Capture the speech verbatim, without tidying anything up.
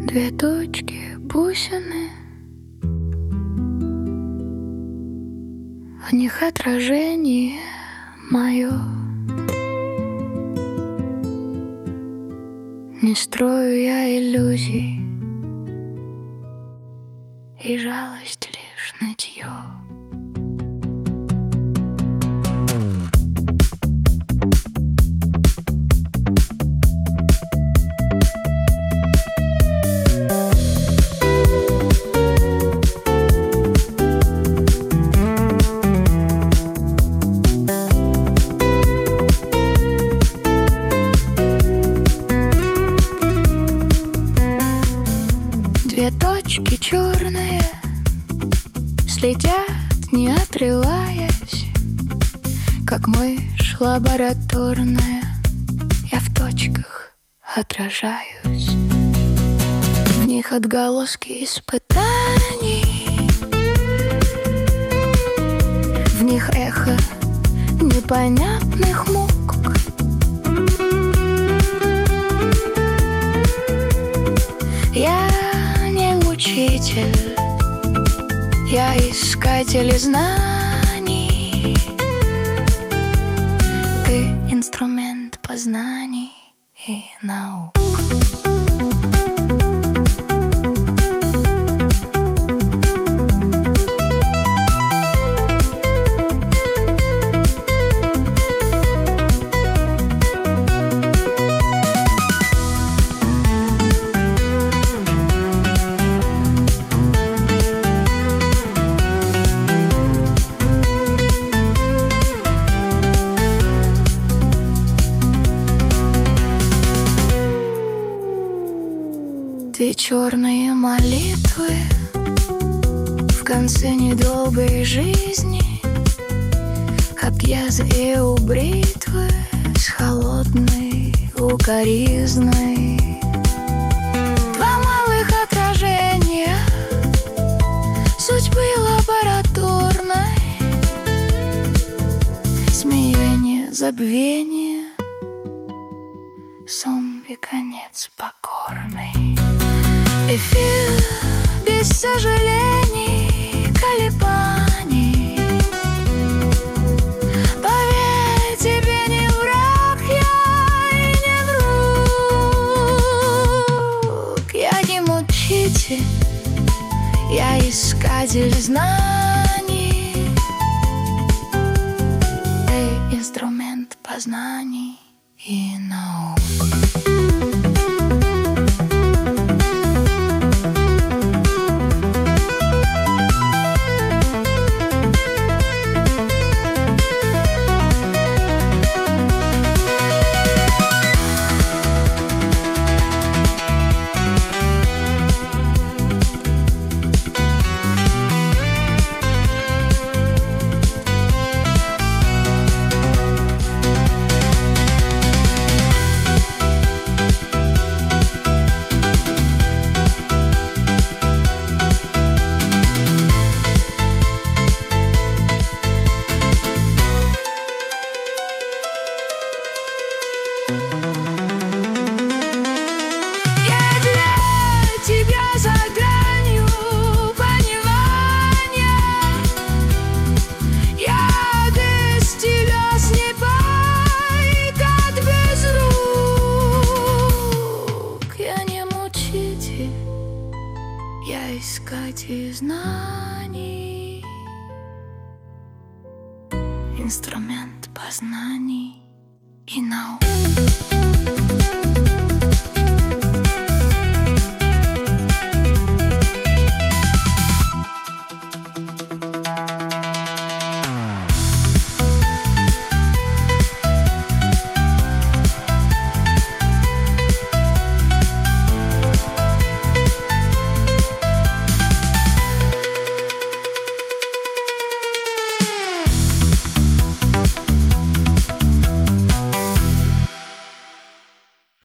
Две точки, бусины, в них отражение мое. Не строю я иллюзий, и жалость лишь нытье. Две точки черные следят, не отрываясь, как мышь лабораторная. Я в точках отражаюсь, в них отголоски испытаний, в них эхо непонятных мук. Я учитель, я искатель знаний, ты инструмент познаний и наук. Две черные молитвы в конце недолгой жизни, как языки у бритвы с холодной укоризной. Два малых отражения судьбы лабораторной, смеяние, забвение, зомби конец покорный. Эфир без сожалений, колебаний. Поверь, тебе не враг, я и не друг. Я не мучитель, я искатель знаний, ты инструмент познаний и наук. Я искатель знаний, инструмент познаний и наук.